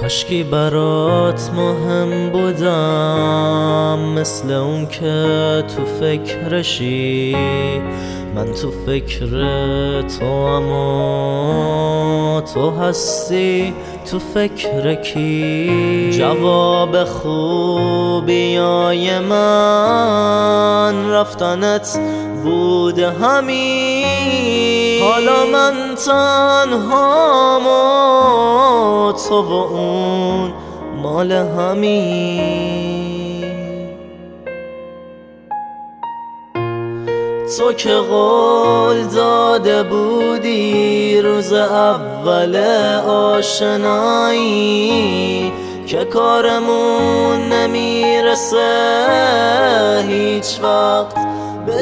کاشکی برات مهم بودم، مثل اون که تو فکرشی. من تو فکر تو اما تو هستی تو فکر کی؟ جواب خوبیای من رفتنت بوده همین. حالا من تنهام و تو و اون مال همین. تو که قول داده بودی روز اول آشنایی که کارمون نمیرسه هیچ وقت به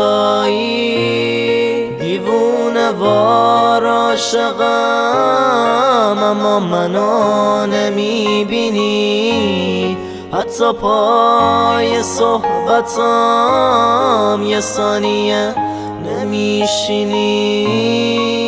جدایی. دیوونه وار عاشقم اما منو نمیبینی، حتی پای صحبتم یه ثانیه نمیشینی.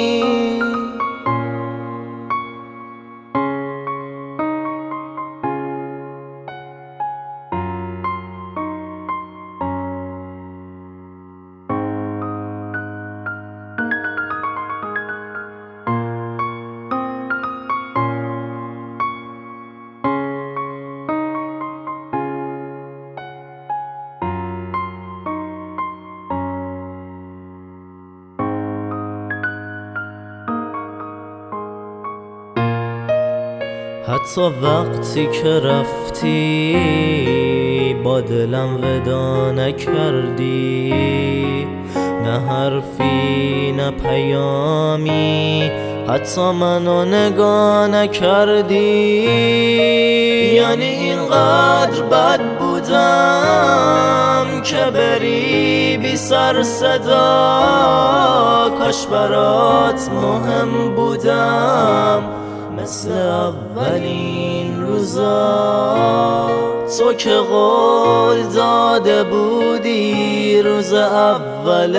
حتی وقتی که رفتی با دلم ودا نکردی، نه حرفی نه پیامی حتی منو نگاه نکردی. یعنی اینقدر بد بودم که بری بی سر صدا. کاش برات مهم بودم مثل اولین روزا. تو که قول داده بودی روز اول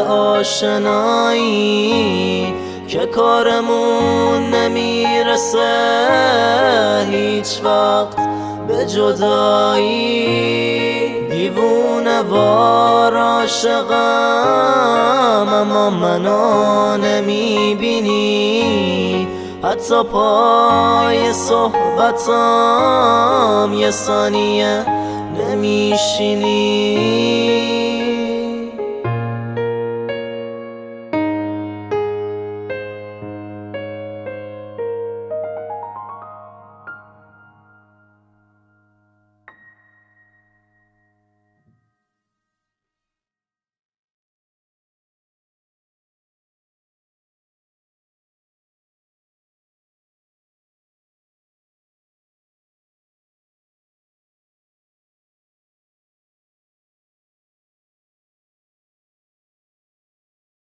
آشنایی که کارمون نمیرسه هیچ وقت به جدایی. دیوونه وار عاشقم اما منو نمیبینی، حتی پای صحبتم یه ثانیه نمیشینی.